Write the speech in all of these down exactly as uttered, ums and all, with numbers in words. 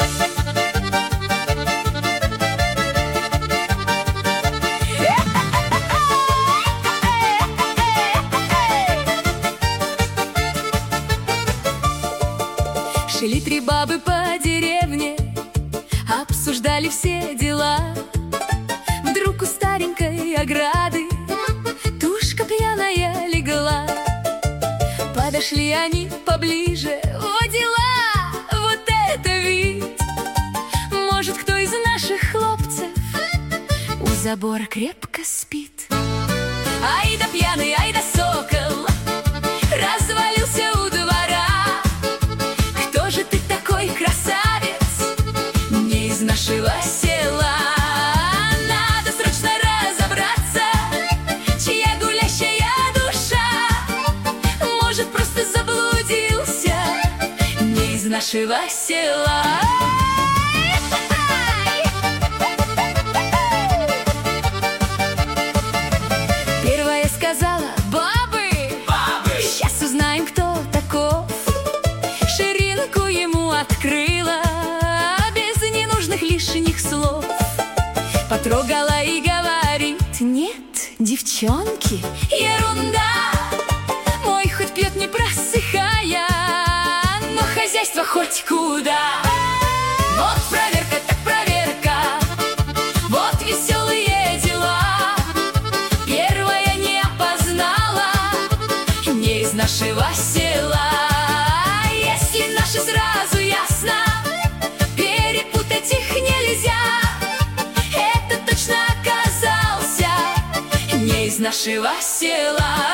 Шли три бабы по деревне, обсуждали все дела. Вдруг у старенькой ограды тушка пьяная легла. Подошли они поближе, о дела, вот это вид! Может, кто из наших хлопцев у забора крепко спит? Ай да пьяный, ай да сокол, развалился у двора. Кто же ты такой, красавец, не из нашего села? Надо срочно разобраться, чья гулящая душа. Может, просто заблудился, не из нашего села. Первая сказала: бабы, бабы, сейчас узнаем, кто таков. Ширинку ему открыла, без ненужных лишних слов. Потрогала и говорит: нет, девчонки, ерунда. Мой хоть пьет не просыхая, но хозяйство хоть куда. Вот проверка так проверка, вот веселые дела. Первая не опознала, не из нашего села. Если наши сразу ясно, перепутать их нельзя. Это точно оказался не из нашего села.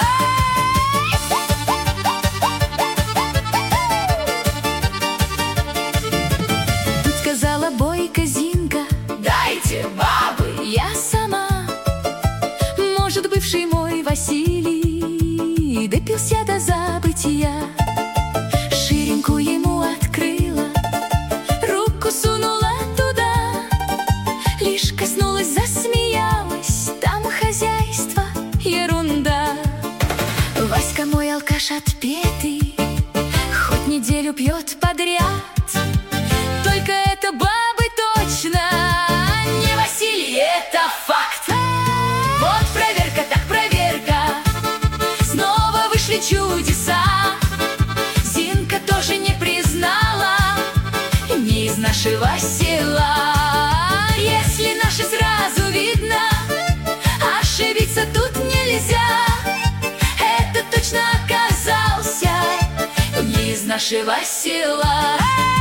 Тут сказала бойко Зинка: дайте, бабы, я сама. Может, бывший мой Василий допился до забытия. Ширинку ему открыла, руку сунула туда, лишь коснулась, засмеялась. Там хозяйство ерунда. Васька мой алкаш отпетый, хоть неделю пьет подряд. Только это бабы точно не Василий, это факт. Вот проверка так проверка, снова вышли чудеса. Зинка тоже не признала, не из нашего села. Если наши сразу видно, ошибиться тут нельзя. Это точно оказался не из нашего села.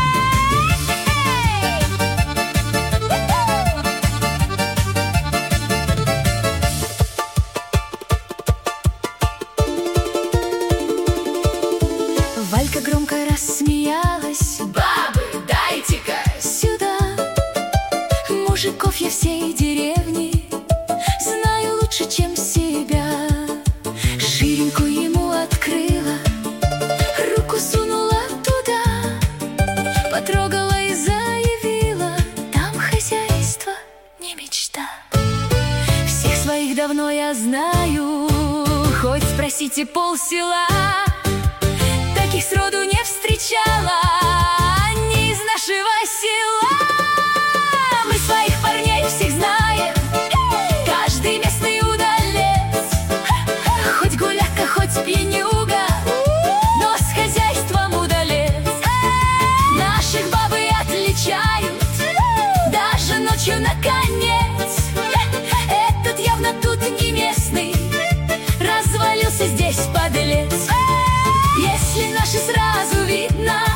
Валька громко рассмеялась: бабы, дайте-ка сюда. Мужиков я всей деревни знаю лучше, чем себя. Ширинку ему открыла, руку сунула туда, потрогала и заявила: там хозяйство не мечта. Всех своих давно я знаю, хоть спросите полсела. Таких сроду не встречала, не из нашего села. Мы своих парней всех знаем, каждый местный удалец. Хоть гуляка, хоть пьянюга, но с хозяйством удалец. Наших бабы отличают даже ночью наконец. Этот явно тут не местный, развалился здесь подлец. Если наши сразу видно,